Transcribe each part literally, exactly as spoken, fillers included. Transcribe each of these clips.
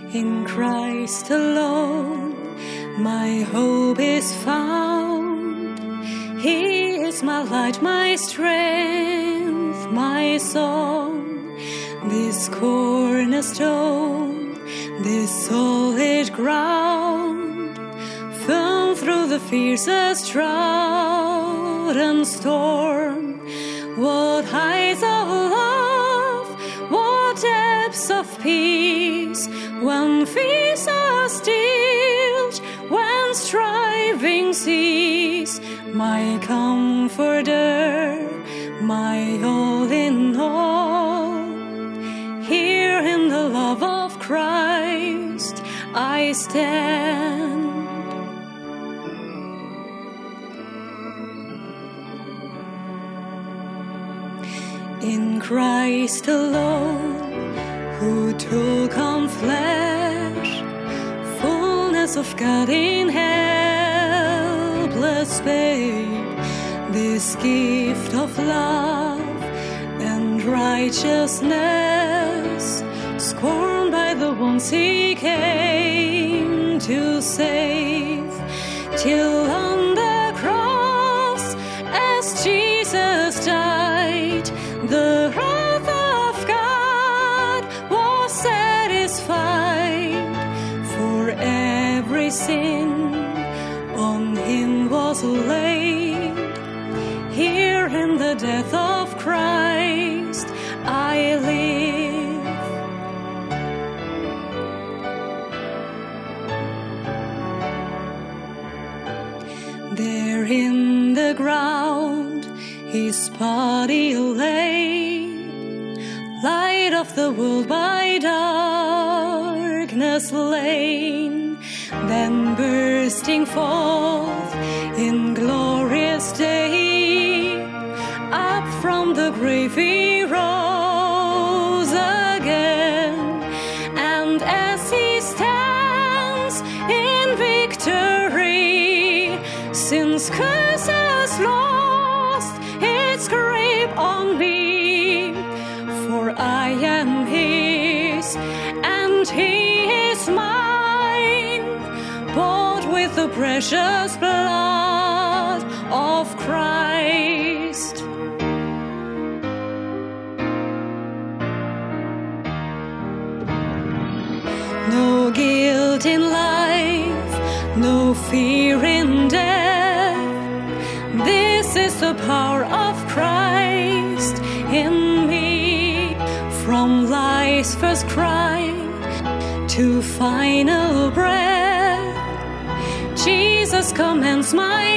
In Christ alone my hope is found. He is my light, my strength, my song. This cornerstone, this solid ground, firm through the fiercest drought and storm. What heights of love, what depths of peace, when fears are stilled, when striving cease. My comforter, my all in all, here in the love of Christ I stand. In Christ alone, who took on flesh, fullness of God in helpless babe, this gift of love and righteousness, scorned by the ones he came to save, till on the cross, as Jesus died, the wrath of God was satisfied. For every sin on him was laid. Here in the death of Christ I live. There in the ground his body lay, light of the world by darkness slain, then bursting forth in glorious day, up from the grave he rose again. And as he stands in victory, sin's curse has lost its grip on me, for I am his and he is mine, bought with the precious blood of Christ. No guilt in life, no fear in death. This is the power of Christ in me. From life's first cry to final breath, Jesus commands my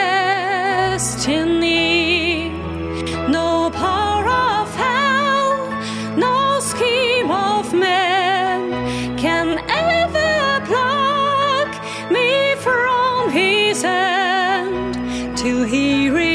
destiny. No power of hell, no scheme of man can ever pluck me from his hand, till he